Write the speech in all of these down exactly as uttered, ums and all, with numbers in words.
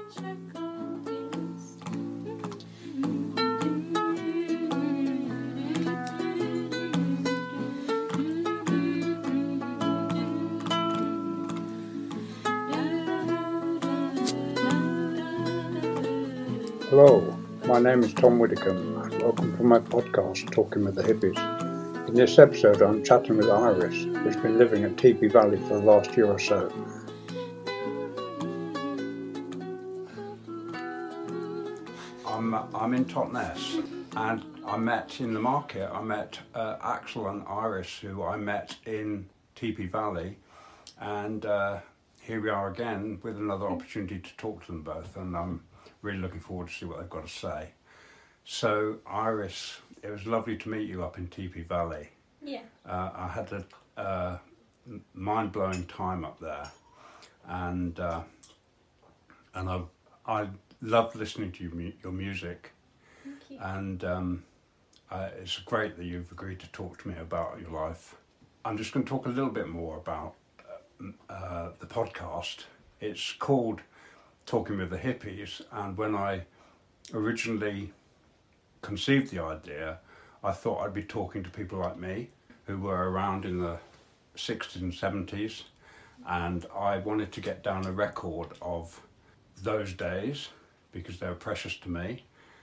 Hello, my name is Tom Widdicombe and welcome to my podcast, Talking with the Hippies. In this episode I'm chatting with Iris, who's been living at Teepee Valley for the last year or so. I'm, I'm in Totnes and I met in the market, I met uh, Axel and Iris, who I met in Teepee Valley, and uh, here we are again with another opportunity to talk to them both, and I'm really looking forward to see what they've got to say. So, Iris, it was lovely to meet you up in Teepee Valley. Yeah. Uh, I had a uh, mind-blowing time up there, and uh, and I I loved listening to your, your music. Thank you. And um, uh, it's great that you've agreed to talk to me about your life. I'm just going to talk a little bit more about uh, uh, the podcast. It's called Talking with the Hippies, and when I originally conceived the idea, I thought I'd be talking to people like me who were around in the sixties and seventies, and I wanted to get down a record of those days because they were precious to me,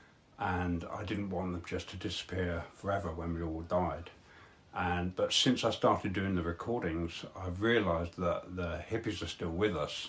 and I didn't want them just to disappear forever when we all died. And but since I started doing the recordings, I've realised that the hippies are still with us,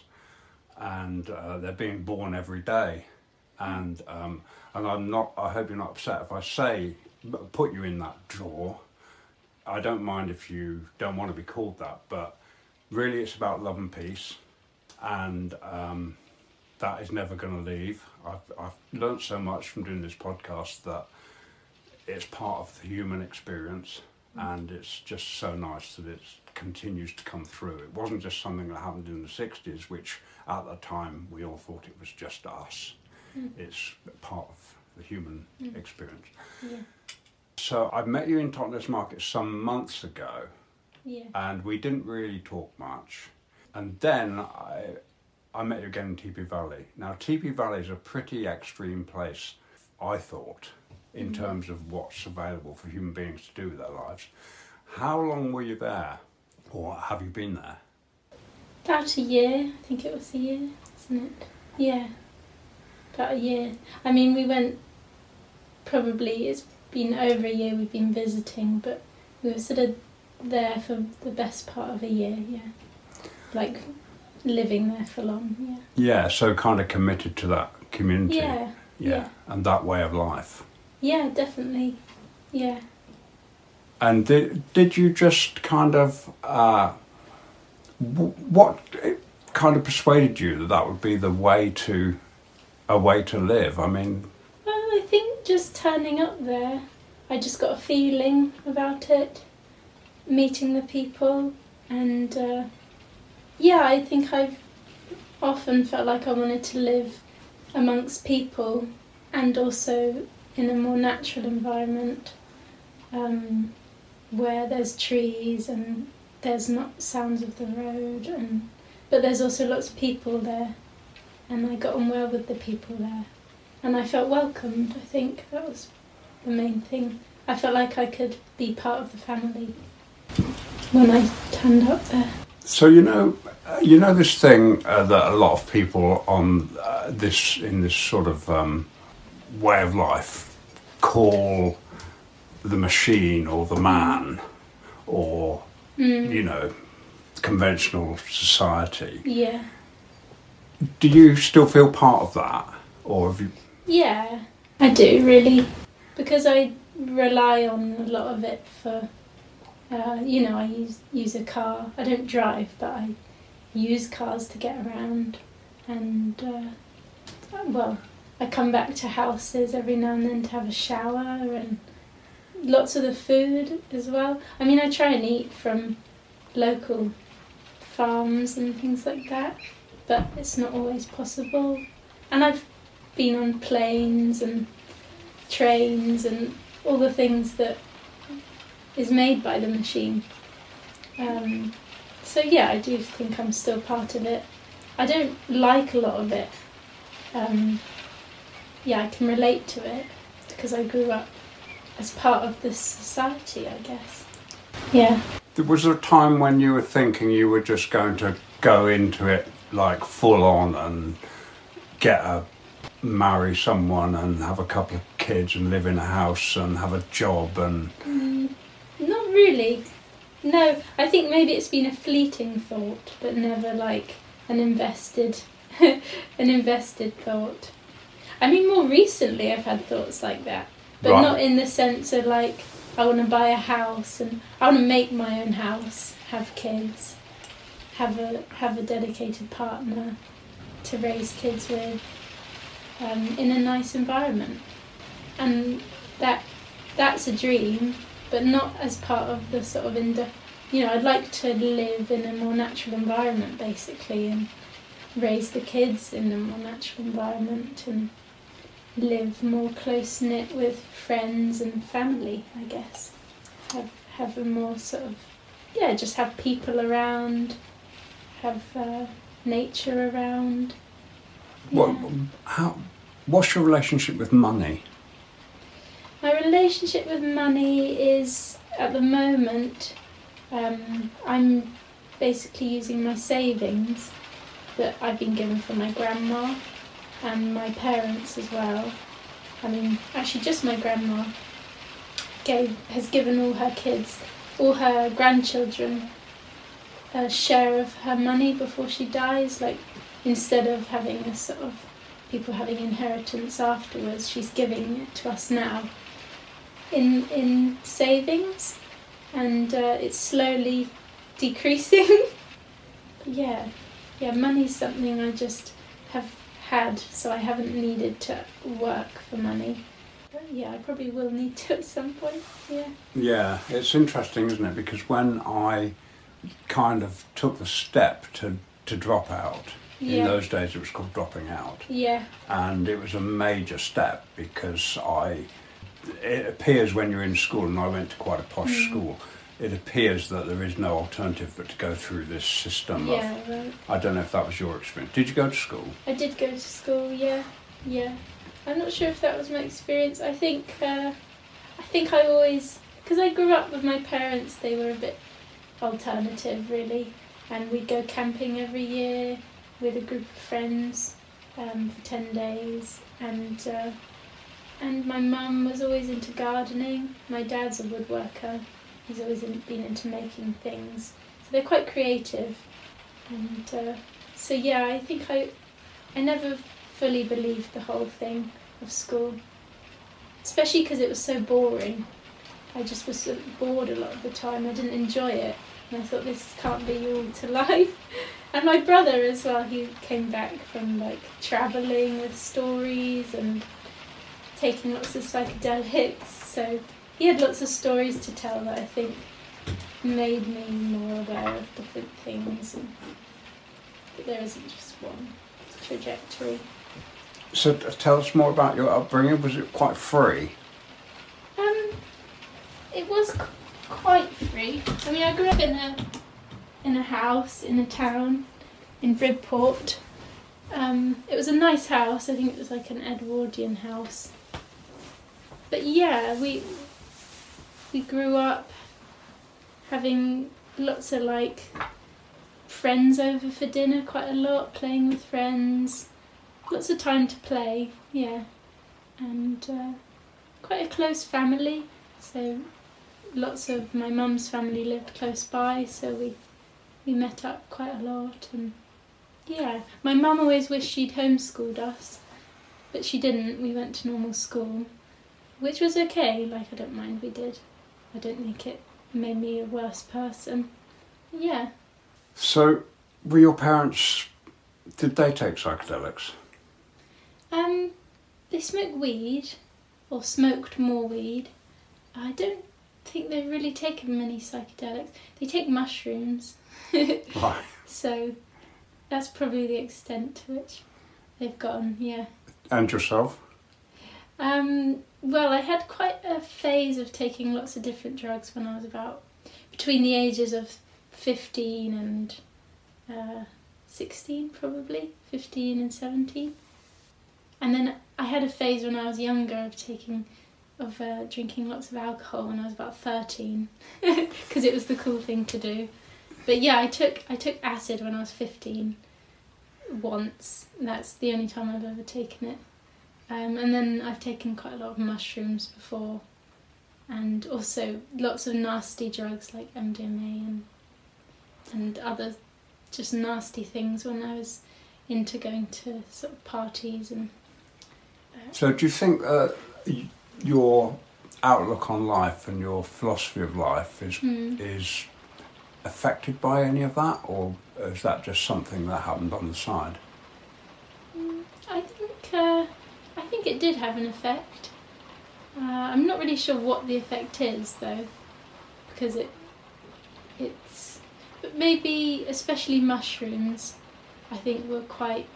and uh, they're being born every day, and um, and I'm not. I hope you're not upset if I say put you in that drawer. I don't mind if you don't want to be called that, but really it's about love and peace, and um, that is never going to leave. I've I've learnt so much from doing this podcast that it's part of the human experience, and it's just so nice that it continues to come through. It wasn't just something that happened in the sixties, which at the time we all thought it was just us. Mm. It's part of the human mm. experience. Yeah. So I met you in Totnes Market some months ago, yeah. and we didn't really talk much. And then I I met you again in Teepee Valley. Now Teepee Valley is a pretty extreme place, I thought, in mm. terms of what's available for human beings to do with their lives. How long were you there, or have you been there? About a year, I think it was a year, isn't it? Yeah, about a year. I mean, we went, probably, it's been over a year we've been visiting, but we were sort of there for the best part of a year, yeah. Like, living there for long, yeah. Yeah, so kind of committed to that community. Yeah, yeah. yeah. And that way of life. Yeah, definitely, yeah. And did, did you just kind of... Uh, what kind of persuaded you that that would be the way to a way to live? I mean, well, I think just turning up there, I just got a feeling about it, meeting the people, and uh, yeah, I think I've often felt like I wanted to live amongst people and also in a more natural environment, um, where there's trees and there's not sounds of the road, and but there's also lots of people there, and I got on well with the people there, and I felt welcomed. I think that was the main thing. I felt like I could be part of the family when I turned up there. So you know, you know this thing uh, that a lot of people on uh, this in this sort of um, way of life call the machine or the man, or Mm. you know, conventional society. Yeah. Do you still feel part of that, or have you? Yeah, I do really, because I rely on a lot of it for, uh, you know, I use use a car. I don't drive, but I use cars to get around, and uh, well, I come back to houses every now and then to have a shower, and lots of the food as well. I mean, I try and eat from local farms and things like that, but it's not always possible. And I've been on planes and trains and all the things that is made by the machine. Um, so yeah, I do think I'm still part of it. I don't like a lot of it. um, yeah, I can relate to it because I grew up as part of this society, I guess. Yeah. Was there a time when you were thinking you were just going to go into it like full on and get a marry someone and have a couple of kids and live in a house and have a job and... Mm, not really. No, I think maybe it's been a fleeting thought, but never like an invested, an invested thought. I mean, more recently I've had thoughts like that, but right. Not in the sense of like, I want to buy a house and I want to make my own house, have kids, have a have a dedicated partner to raise kids with, um, in a nice environment, and that that's a dream, but not as part of the sort of ind- you know, I'd like to live in a more natural environment basically, and raise the kids in a more natural environment and live more close knit with friends and family, I guess. Have have a more sort of, yeah, just have people around, have uh, nature around. Yeah. What, how, what's your relationship with money? My relationship with money is, at the moment, um, I'm basically using my savings that I've been given from my grandma and my parents as well. I mean, actually just my grandma gave, has given all her kids, all her grandchildren, a share of her money before she dies. Like, instead of having a sort of people having inheritance afterwards, she's giving it to us now in in savings, and uh, it's slowly decreasing. yeah, yeah, money's something I just have had, so I haven't needed to work for money. But yeah, I probably will need to at some point, yeah. Yeah, it's interesting, isn't it? Because when I kind of took the step to, to drop out, yeah. In those days it was called dropping out. Yeah. And it was a major step because I, it appears when you're in school, and I went to quite a posh mm. school, it appears that there is no alternative but to go through this system. Yeah, of, right. I don't know if that was your experience. Did you go to school? I did go to school, yeah, yeah. I'm not sure if that was my experience. I think, uh, I think I always, because I grew up with my parents, they were a bit alternative, really, and we'd go camping every year with a group of friends um, for ten days, and uh, and my mum was always into gardening. My dad's a woodworker. He's always in, been into making things, so they're quite creative, and uh, so yeah, I think I, I never fully believed the whole thing of school, especially because it was so boring. I just was so bored a lot of the time. I didn't enjoy it, and I thought this can't be all to life. And my brother as well, he came back from like travelling with stories and taking lots of psychedelics, so he had lots of stories to tell that I think made me more aware of different things, and that there isn't just one trajectory. So tell us more about your upbringing. Was it quite free? Um, it was c- quite free. I mean, I grew up in a in a house in a town in Bridport. Um, it was a nice house. I think it was like an Edwardian house. But yeah, we we grew up having lots of like friends over for dinner quite a lot, playing with friends, lots of time to play, yeah, and uh, quite a close family, so lots of my mum's family lived close by, so we we met up quite a lot, and yeah, my mum always wished she'd homeschooled us, but she didn't. We went to normal school, which was okay, like I don't mind we did. I don't think it made me a worse person. Yeah. So, were your parents, did they take psychedelics? Um, they smoked weed, or smoked more weed. I don't think they've really taken many psychedelics. They take mushrooms. Right. So, that's probably the extent to which they've gone, yeah. And yourself? Um, well, I had quite a phase of taking lots of different drugs when I was about between the ages of fifteen and uh, sixteen, probably, fifteen and seventeen. and then I had a phase when I was younger of taking, of uh, drinking lots of alcohol when I was about thirteen, because it was the cool thing to do. But yeah, I took I took acid when I was fifteen, once. That's the only time I've ever taken it. Um, and then I've taken quite a lot of mushrooms before, and also lots of nasty drugs like M D M A and and other just nasty things when I was into going to sort of parties and. Uh, so, do you think uh, y- your outlook on life and your philosophy of life is mm. is affected by any of that, or is that just something that happened on the side? Mm, I think uh, I think it did have an effect. Uh, I'm not really sure what the effect is though, because it it's but maybe especially mushrooms, I think were quite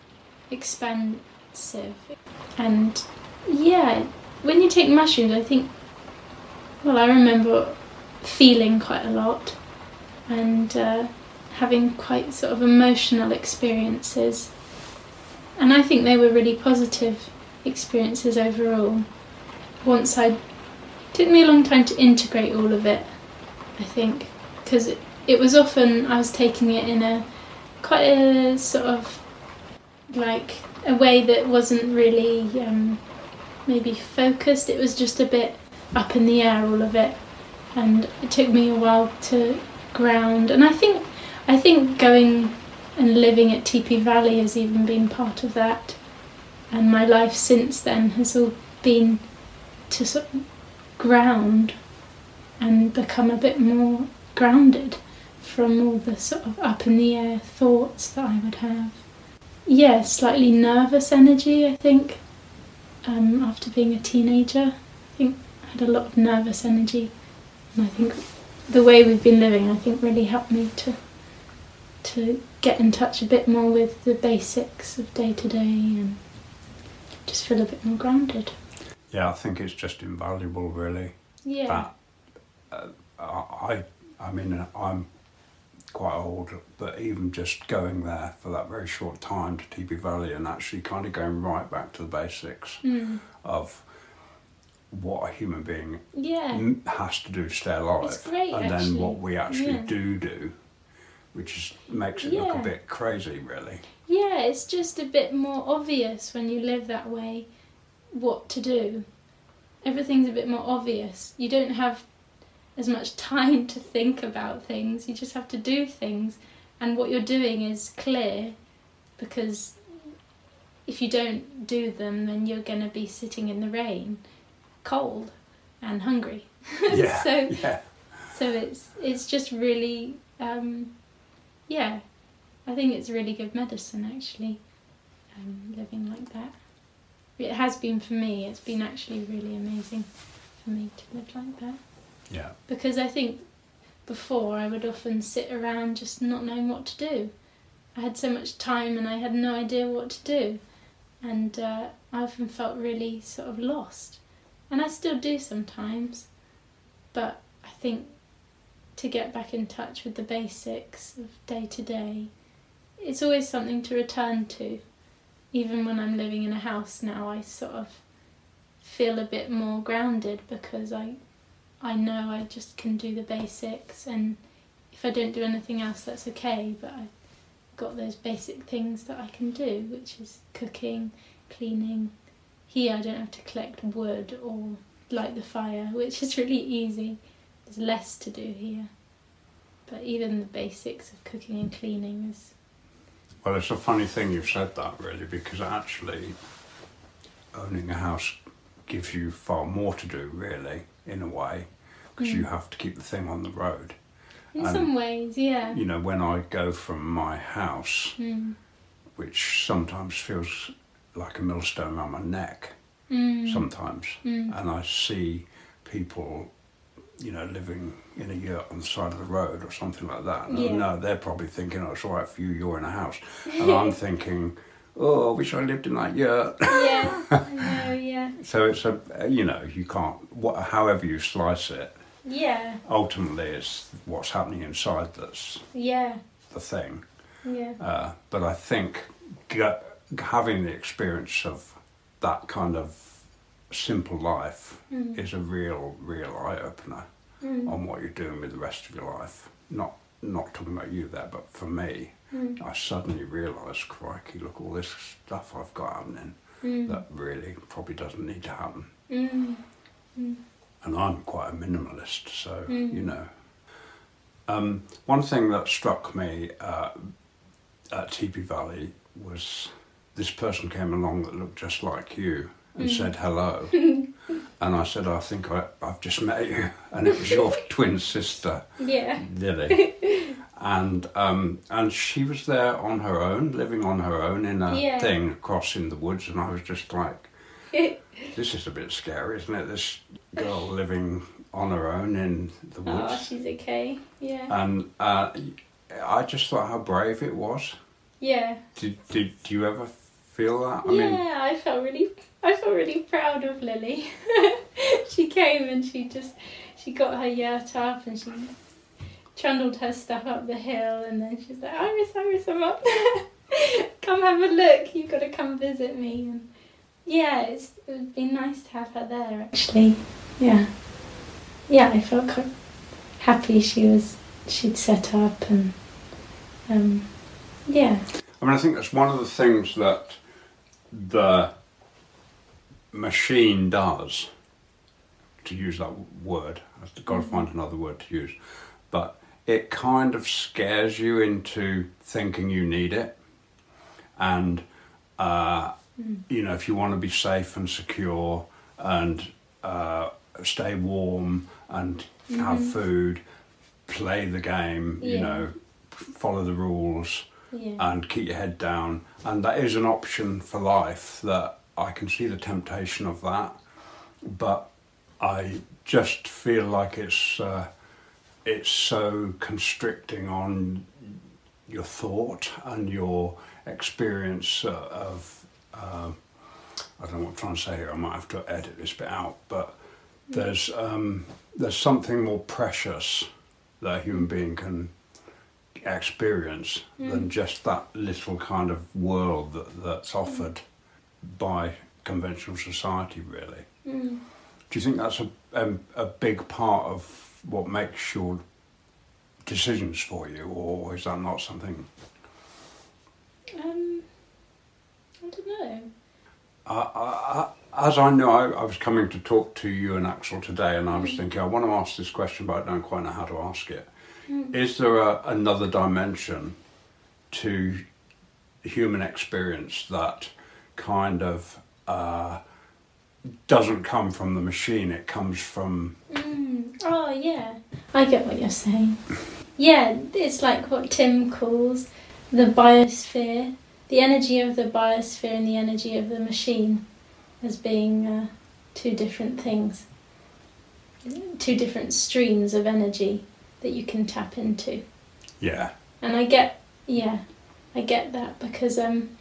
expensive, and yeah, when you take mushrooms, I think. Well, I remember feeling quite a lot. And uh, having quite sort of emotional experiences. And I think they were really positive experiences overall. Once I... It took me a long time to integrate all of it, I think, because it, it was often I was taking it in a quite a sort of like a way that wasn't really um, maybe focused. It was just a bit up in the air, all of it. And it took me a while to ground, and I think I think going and living at Teepee Valley has even been part of that, and my life since then has all been to sort of ground and become a bit more grounded from all the sort of up in the air thoughts that I would have. Yeah, slightly nervous energy, I think, um, after being a teenager. I think I had a lot of nervous energy, and I think the way we've been living, I think, really helped me to to get in touch a bit more with the basics of day to day and just feel a bit more grounded. Yeah, I think it's just invaluable, really. Yeah. That, uh, I, I mean, I'm quite old, but even just going there for that very short time to Teepee Valley and actually kind of going right back to the basics mm. of what a human being yeah. has to do to stay alive, it's great, and actually. then what we actually yeah. do do, which is, makes it yeah. look a bit crazy, really. Yeah, it's just a bit more obvious when you live that way what to do. Everything's a bit more obvious. You don't have as much time to think about things. You just have to do things, and what you're doing is clear, because if you don't do them, then you're going to be sitting in the rain, cold and hungry. Yeah, so yeah. so it's it's just really um, yeah, I think it's really good medicine, actually, um, living like that. It has been for me. It's been actually really amazing for me to live like that. Yeah. Because I think before I would often sit around just not knowing what to do. I had so much time and I had no idea what to do. And uh, I often felt really sort of lost. And I still do sometimes. But I think to get back in touch with the basics of day to day, it's always something to return to. Even when I'm living in a house now, I sort of feel a bit more grounded because I I know I just can do the basics, and if I don't do anything else, that's okay, but I've got those basic things that I can do, which is cooking, cleaning. Here I don't have to collect wood or light the fire, which is really easy. There's less to do here. But even the basics of cooking and cleaning is... Well, it's a funny thing you've said that, really, because actually owning a house gives you far more to do, really, in a way, because mm. you have to keep the thing on the road. In and, some ways, yeah. You know, when I go from my house, mm. which sometimes feels like a millstone around my neck, mm. sometimes, mm. and I see people, you know, living in a yurt on the side of the road or something like that. And yeah. no, they're probably thinking, oh, it's all right for you, you're in a house. And I'm thinking, oh, I wish I lived in that yurt. Yeah, I know, yeah. So it's a, you know, you can't, what, however you slice it, yeah. ultimately it's what's happening inside that's yeah. the thing. Yeah. Uh, but I think g- having the experience of that kind of simple life Mm. is a real, real eye-opener Mm. on what you're doing with the rest of your life. Not not talking about you there, but for me, Mm. I suddenly realised, crikey, look, all this stuff I've got happening Mm. that really probably doesn't need to happen. Mm. Mm. And I'm quite a minimalist, so, Mm. you know. Um, one thing that struck me uh, at Teepee Valley was this person came along that looked just like you and Mm. said hello. And I said, I think I, I've just met you. And it was your twin sister, Yeah. Lily. And um, and she was there on her own, living on her own in a Yeah. thing across in the woods. And I was just like, this is a bit scary, isn't it? This girl living on her own in the Oh, woods. she's okay. Yeah. And uh, I just thought how brave it was. Yeah. Did, did, do you ever feel that? I yeah, mean, I felt really, I felt really proud of Lily. She came and she just, she got her yurt up and she trundled her stuff up the hill, and then she's like, Iris, Iris, I'm up. Come have a look. You've got to come visit me. And yeah, it's, it would be nice to have her there. Actually, yeah, yeah, I felt quite happy she was, she'd set up, and um, yeah. I mean, I think that's one of the things that the machine does, to use that word. I've got to find another word to use. But it kind of scares you into thinking you need it. And, uh, Mm. you know, if you want to be safe and secure and uh, stay warm and have Mhm. food, play the game, you Yeah. know, follow the rules, Yeah. and keep your head down, and that is an option for life. That I can see the temptation of that, but I just feel like it's uh, it's so constricting on your thought and your experience uh, of uh, I don't know what I'm trying to say here. I might have to edit this bit out, but there's um, there's something more precious that a human being can experience Mm. than just that little kind of world that, that's offered by conventional society, really. Mm. Do you think that's a, a, a big part of what makes your decisions for you, or is that not something? Um, I don't know. I, I, I, as I know, I, I was coming to talk to you and Axel today, and I was Mm. thinking, I want to ask this question, but I don't quite know how to ask it. Mm. Is there a, another dimension to human experience that kind of uh, doesn't come from the machine? It comes from... Mm. Oh, yeah. I get what you're saying. Yeah, it's like what Tim calls the biosphere, the energy of the biosphere and the energy of the machine as being uh, two different things, two different streams of energy that you can tap into. Yeah. And I get, yeah, I get that because, um,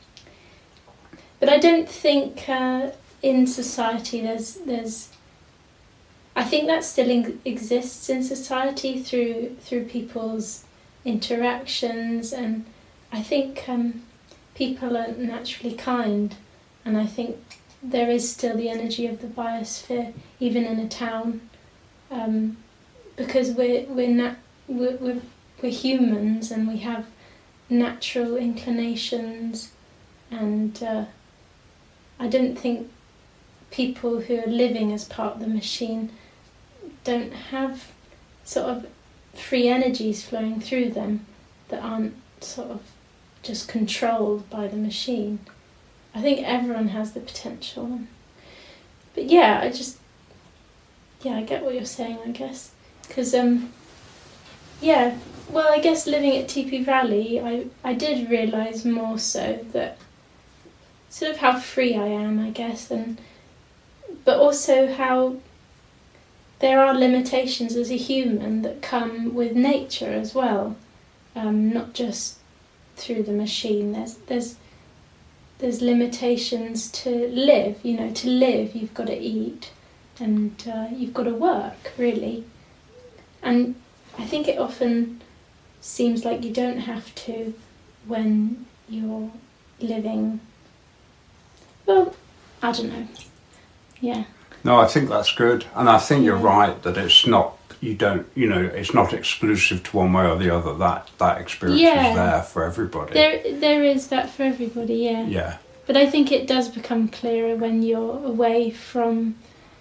but I don't think uh, in society there's, there's, I think that still in- exists in society through through people's interactions, and I think um, people are naturally kind, and I think there is still the energy of the biosphere even in a town, um, because we're we're nat- we're, we're we're humans and we have natural inclinations, and uh, I don't think people who are living as part of the machine don't have sort of free energies flowing through them that aren't sort of just controlled by the machine. I think everyone has the potential. But yeah, I just, yeah, I get what you're saying, I guess. Because, um, yeah, well, I guess living at Teepee Valley, I, I did realise more so that sort of how free I am, I guess, and but also how there are limitations as a human that come with nature as well, um, not just through the machine. There's there's there's limitations to live. You know, to live you've got to eat, and uh, you've got to work, really. And I think it often seems like you don't have to when you're living. Well, I don't know. Yeah. No, I think that's good, and I think Yeah. you're right that it's not. You don't, you know, it's not exclusive to one way or the other. That that experience Yeah. is there for everybody. There, there is that for everybody, yeah. Yeah, But I think it does become clearer when you're away from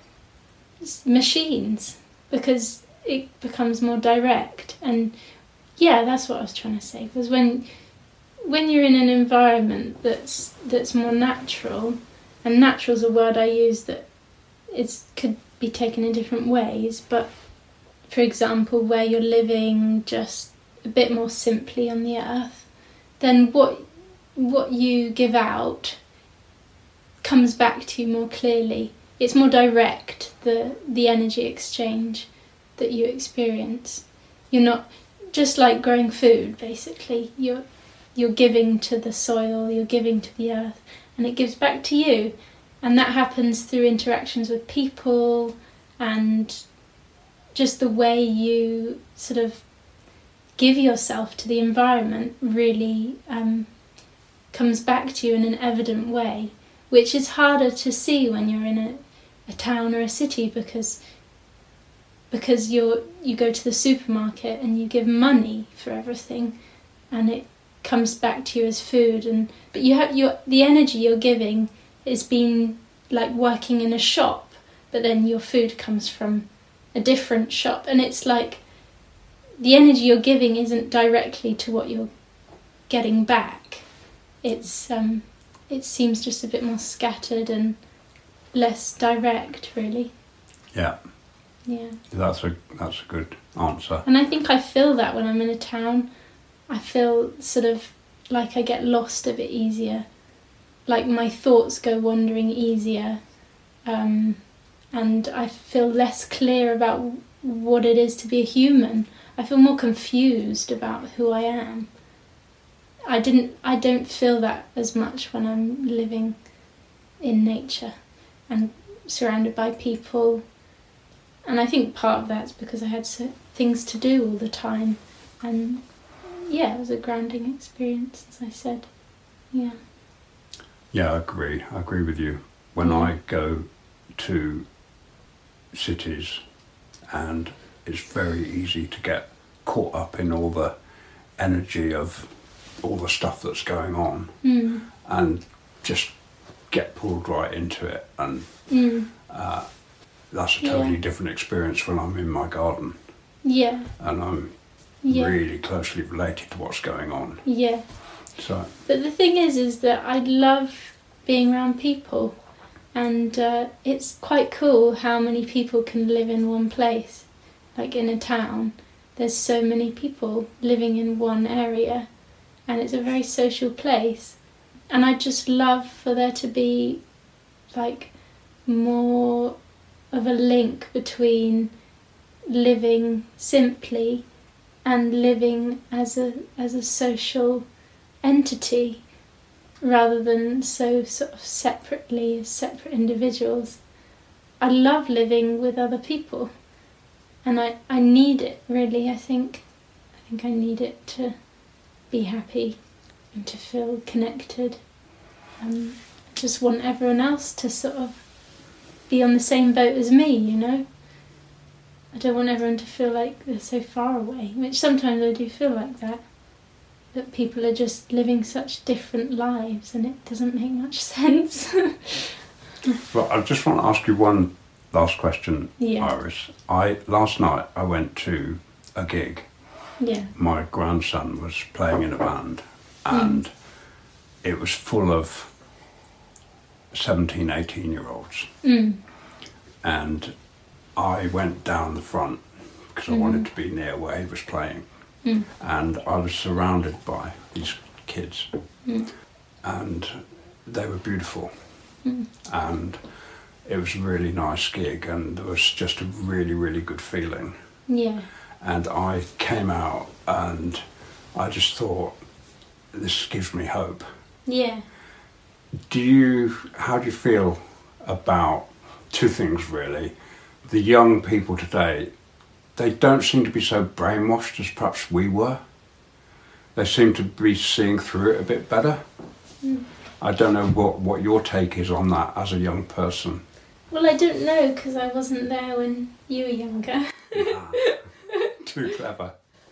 s- machines, because it becomes more direct. And yeah, that's what I was trying to say. Because when when you're in an environment that's that's more natural, and natural is a word I use that it's could be taken in different ways, but for example, where you're living just a bit more simply on the earth, then what what you give out comes back to you more clearly. It's more direct, the the energy exchange that you experience. You're not just like growing food, basically. You're you're giving to the soil, you're giving to the earth, and it gives back to you. And that happens through interactions with people, and just the way you sort of give yourself to the environment really um, comes back to you in an evident way, which is harder to see when you're in a, a town or a city, because because you're you go to the supermarket and you give money for everything, and it comes back to you as food. And but you have your the energy you're giving is being like working in a shop, but then your food comes from a different shop, and it's like the energy you're giving isn't directly to what you're getting back. It's um it seems just a bit more scattered and less direct, really. yeah, Yeah. that's a that's a good answer. And I think I feel that when I'm in a town. I feel sort of like I get lost a bit easier, like my thoughts go wandering easier, um, and I feel less clear about what it is to be a human. I feel more confused about who I am. I didn't. I don't feel that as much when I'm living in nature and surrounded by people. And I think part of that's because I had so, things to do all the time, and yeah, it was a grounding experience, as I said. Yeah. Yeah, I agree. I agree with you. When Yeah. I go to cities, and it's very easy to get caught up in all the energy of all the stuff that's going on, Mm. and just get pulled right into it. And Mm. uh, that's a totally Yeah. different experience when I'm in my garden Yeah. and I'm Yeah. really closely related to what's going on. Yeah. So But the thing is, is that I love being around people, and uh, it's quite cool how many people can live in one place. Like in a town, there's so many people living in one area, and it's a very social place. And I just love for there to be like more of a link between living simply and living as a as a social entity, rather than so sort of separately as separate individuals. I love living with other people, and I, I need it really. I think I think I need it to be happy and to feel connected. Um, I just want everyone else to sort of be on the same boat as me, you know. I don't want everyone to feel like they're so far away, which sometimes I do feel like that. That people are just living such different lives, and it doesn't make much sense. Well, I just want to ask you one last question, Yeah. Iris. I last night I went to a gig. Yeah. My grandson was playing in a band, and Mm. it was full of seventeen, eighteen year olds. Mm. And I went down the front because I Mhm. wanted to be near where he was playing. Mm. And I was surrounded by these kids, Mm. and they were beautiful. Mm. And it was a really nice gig, and there was just a really, really good feeling. Yeah. And I came out and I just thought, this gives me hope. Yeah. Do you, how do you feel about two things really? The young people today, they don't seem to be so brainwashed as perhaps we were. They seem to be seeing through it a bit better. Mm. I don't know what, what your take is on that as a young person. Well, I don't know because I wasn't there when you were younger. Nah, too clever.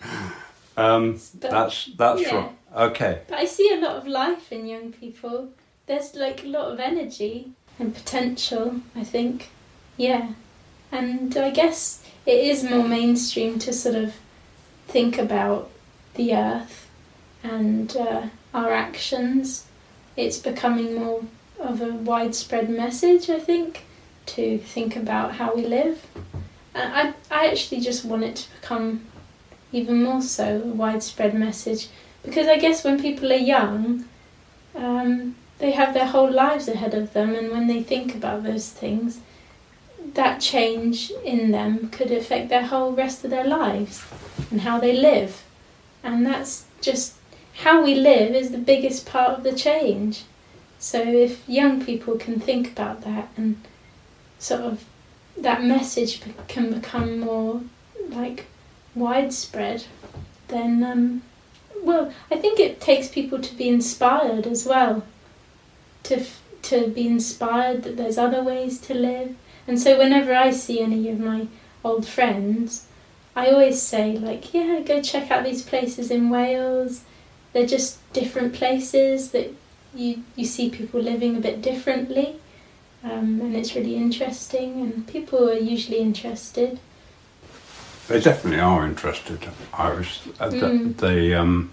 Um, But, that's that's yeah. right. Okay. But I see a lot of life in young people. There's like a lot of energy and potential, I think. Yeah. And I guess it is more mainstream to sort of think about the earth and uh, our actions. It's becoming more of a widespread message, I think, to think about how we live. And I, I actually just want it to become even more so a widespread message, because I guess when people are young, um, they have their whole lives ahead of them, and when they think about those things, that change in them could affect their whole rest of their lives and how they live. And that's just how we live is the biggest part of the change. So if young people can think about that, and sort of that message can become more like widespread, then um, well, I think it takes people to be inspired as well, to f- to be inspired that there's other ways to live. And so whenever I see any of my old friends, I always say, like, yeah, go check out these places in Wales. They're just different places that you you see people living a bit differently, um, and it's really interesting, and people are usually interested. They definitely are interested. I was uh, the, Mm. the um,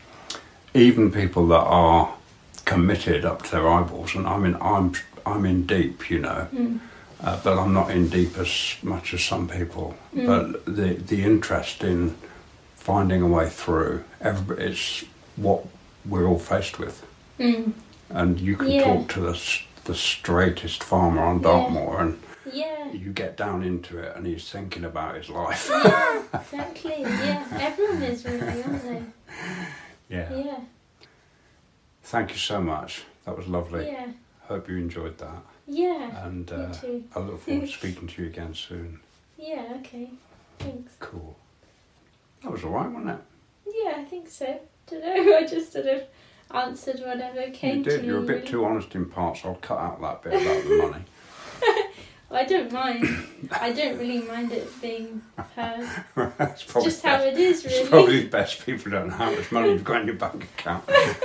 even people that are committed up to their eyeballs, and I mean, I'm I'm in deep, you know, Mm. uh, but I'm not in deep as much as some people. Mm. But the the interest in finding a way through, every, it's what we're all faced with. Mm. And you can Yeah. talk to the s- the straightest farmer on Yeah. Dartmoor, and Yeah. you get down into it, and he's thinking about his life. Yeah, exactly. Yeah, everyone is really, aren't they? Yeah. Yeah. Thank you so much. That was lovely. Yeah. Hope you enjoyed that. Yeah. And Me uh, too. I look forward to speaking to you again soon. Yeah. Okay. Thanks. Cool. That was all right, wasn't it? Yeah, I think so. Don't know. I just sort of answered whatever came You to did. me. You're a bit really. too honest in parts. I'll cut out that bit about the money. Well, I don't mind. I don't really mind it being heard. That's probably Just how best. it is, It's really. probably best people don't know how much money you've got in your bank account.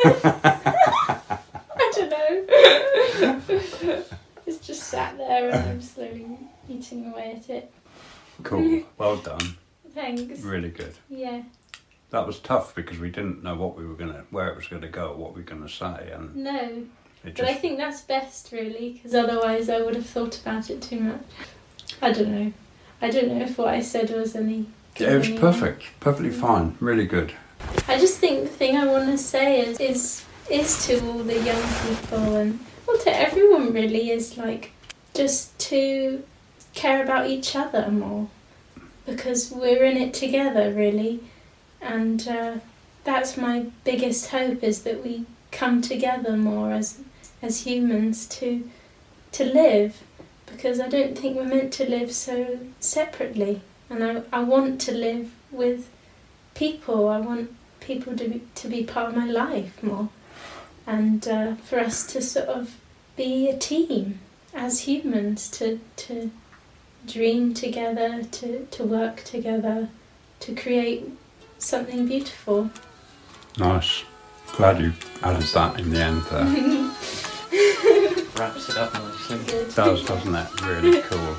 I don't know. It's just sat there and I'm slowly eating away at it. Cool. Well done. Thanks. Really good. Yeah. That was tough because we didn't know what we were gonna, where it was gonna go, what we were gonna say, and No. it But I just. think that's best, really, because otherwise I would have thought about it too much. I don't know. I don't know if what I said was any good. Yeah, it was anyway. perfect. Perfectly fine. Really good. I just think the thing I want to say is, is is to all the young people, and well, to everyone really, is like just to care about each other more, because we're in it together, really. And uh, that's my biggest hope, is that we come together more as as humans to to live, because I don't think we're meant to live so separately. And I, I want to live with people. I want people to be, to be part of my life more, and uh, for us to sort of be a team as humans, to to dream together, to, to work together, to create something beautiful. Nice. Glad you added that in the end there. Wraps it up nicely. Good. Does, doesn't it? Really cool.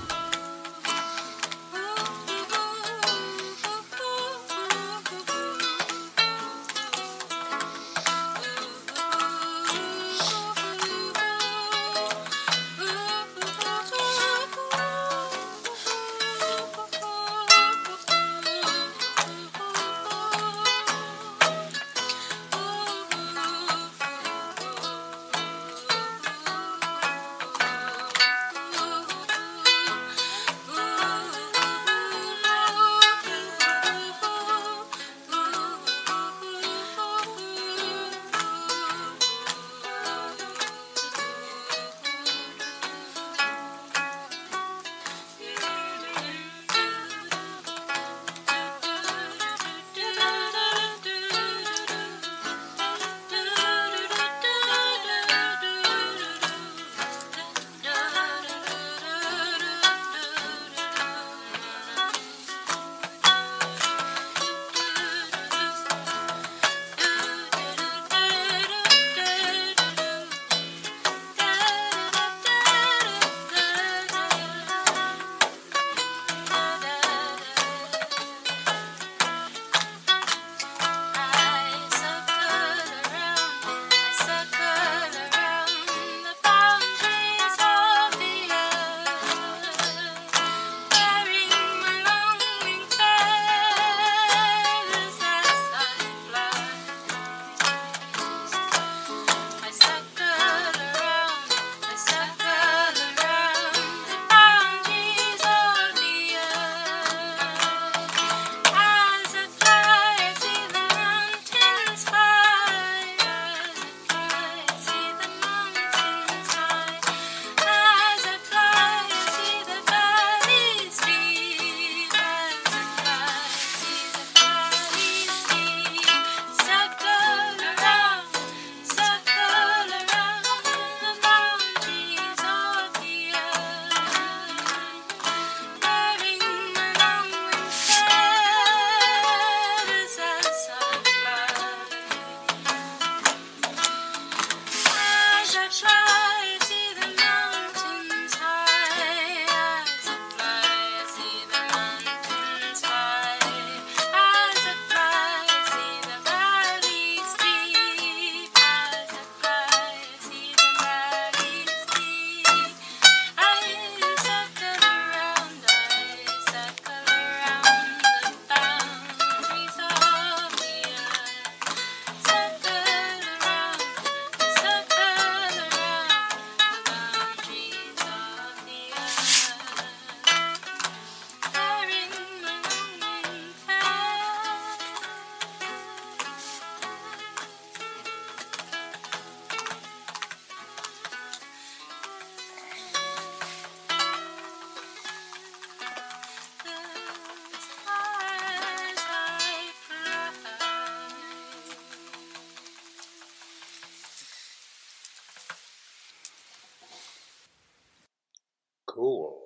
Cool.